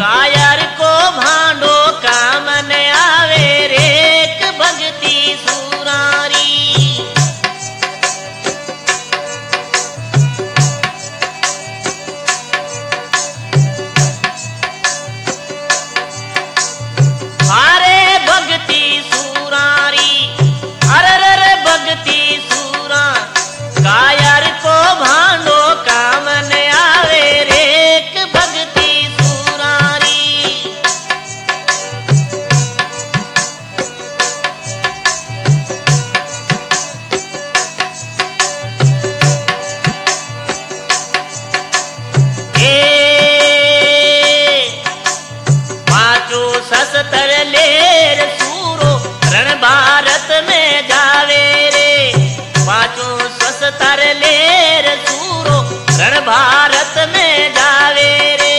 कायर को भांडो काम न आवे रेक भगती सुरारी। अरे भगती सुरारी अरे भगती सुरा कायर को भांडो काम न आवे रेक भगती सुरारी। पांचो सस्तर लेर सूरो रण भारत में जावे रे। पांचो सस्तर लेर सूरो रण भारत में जावे रे।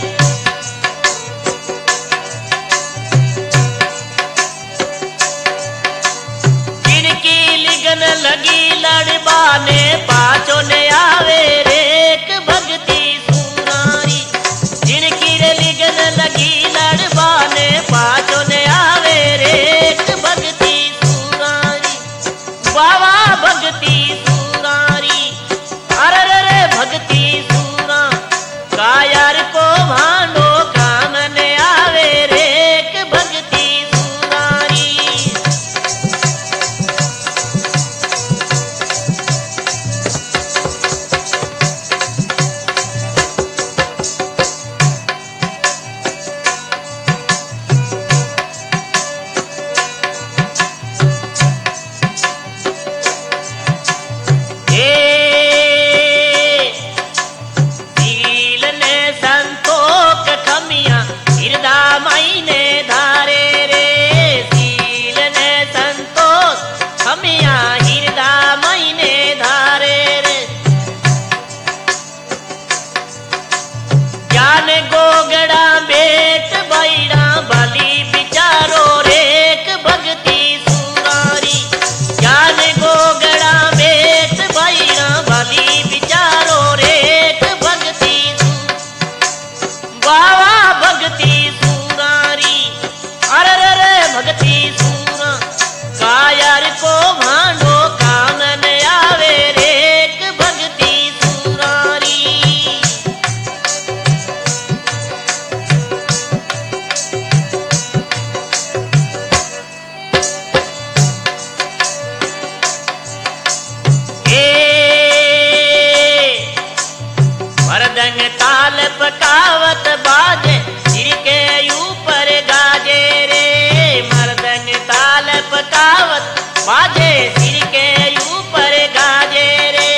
जिनकी लिगन लगी लड़बा ने पांचों ने आवे रेक भगती सुरारी। जिनकी लिगन लगी लड़बा ने पांचों ने आवे रेक भगती सुरारी। बाबा भगती सुरारी अरे भगती सुरा कायर को भांडो काम न आवे रेक भगती सुरारी। सील ने संतोक खमिया हिरदा माई ने धारे रे। सील ने संतोष खमिया हिरदा माई ने धारे रे। ज्ञान गोगड़ा बेट बैड़ा भली विचारो रेक भगती सुरारी। ज्ञान गोगड़ा बेट बैड़ा भली विचारो रेक भगती बाबा भगती सुरारी अरे भगती सुरा कायर को भांडो काम न आवे रेक भगती सुरारी। मर्दंग ताल पकावत बाजे सिर के ऊपर गाजे रे। मर्दंग ताल पकावत बाजे सिर के ऊपर गाजे रे।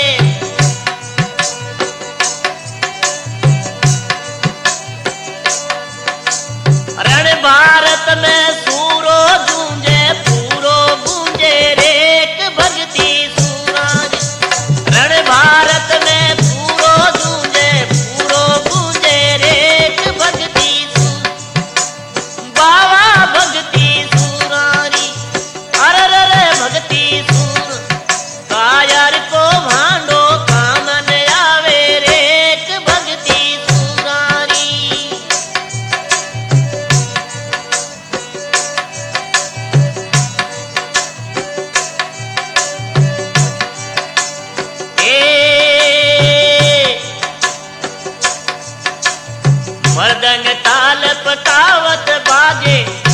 रण भारत में सूरो गूंजे पूरो गूंजे रेक भगती सुरारी। रण भारत में पूरो गूंजे पूरो गूंजे रेक भगती बाबा भगती सुरारी अरे भगती सुर कायर को भांडो काम न आवे रेक भगती सुरारी। मर्दंग ताल पकावत बाजे